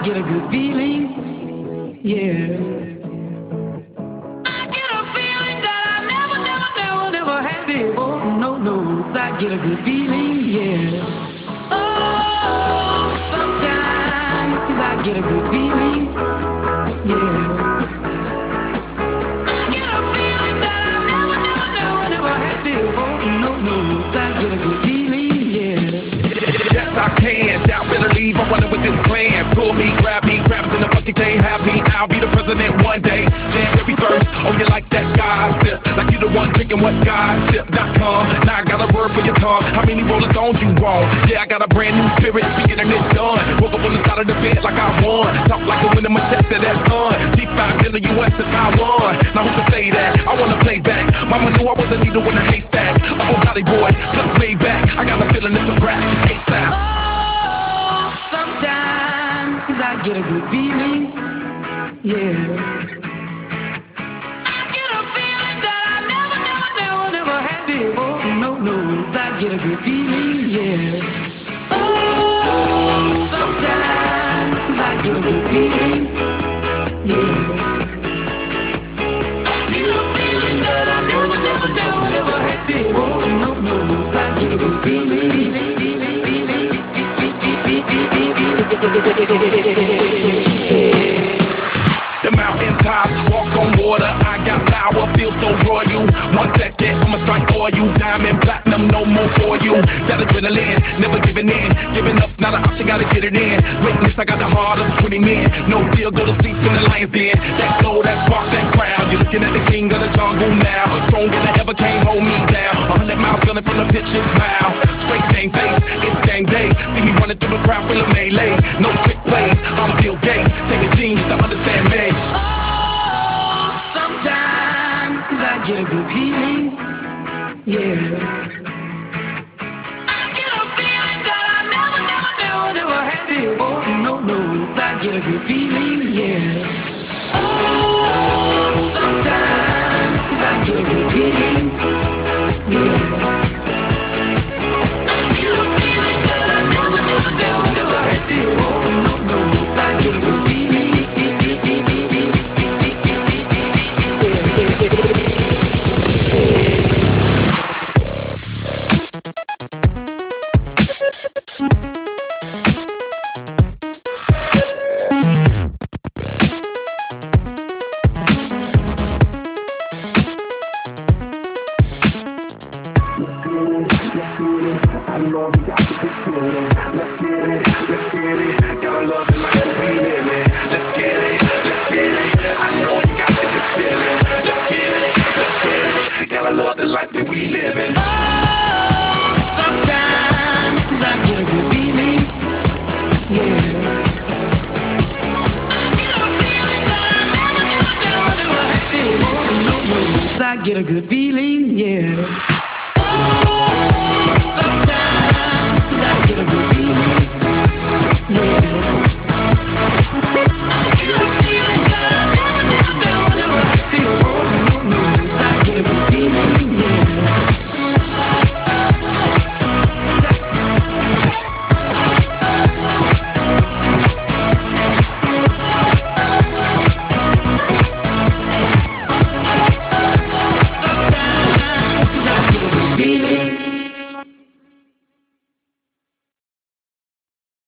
get a good feeling, yeah. I get a feeling that I never had before. No, no, I get a good feeling, yeah. Oh, sometimes I get a good feeling, yeah. I get a feeling that I never had before. No, no, I get a good feeling, yeah. Yes, I can. Doubt, better leave. I'm running with this plan. Pull me, grab me, grabs in the bucket, can't have me. I'll be the president one day. January 1st. Oh, you like that gossip? Like you the one drinking what gossip.com. Now I got a word for your tongue. How many Rolling Stones you want? Yeah, I got a brand new spirit. We getting it done. Woke up on the side of the bed like I won. Talk like a winner, my check to that son. G5 in the US to Taiwan. Now who can say that? I wanna play back. Mama knew I was a needle in a haystack. A Bugatti boy, just way back. I got a feeling it's a rap. ASAP. Oh, sometimes I get a good feeling, yeah. I get a feeling that I never had before. No, no, I get a good feeling, yeah. Oh, sometimes I get a good feeling, yeah. I get a feeling that I never had before. No, no, I get a good feeling. The mountain tops, walk on water. I got power, feel so royal. 1 second, I'ma strike for you. Diamond, platinum, no more for you. That adrenaline, never giving in. Giving up's not an option, gotta get it in. Witness, I got the heart of 20 men. No deal, go to sleep in the lion's den. That glow, that spark, that crown. You're looking at the king of the jungle now. Stronger than ever, can't hold me down. 100 miles gunning from the pitcher's mound. Straight game face, it's game day. See me running through the crowd full of melee. No trick plays, I'm Bill Gates. Take a genius to understand me. Oh, sometimes I get a good feeling, yeah. I get a feeling that I never had before. No, no, I get a good feeling, yeah. Oh, sometimes I get a good feeling, yeah. I get a feeling that I never had before. No, no, I get a good feeling. I get a good feeling, yeah.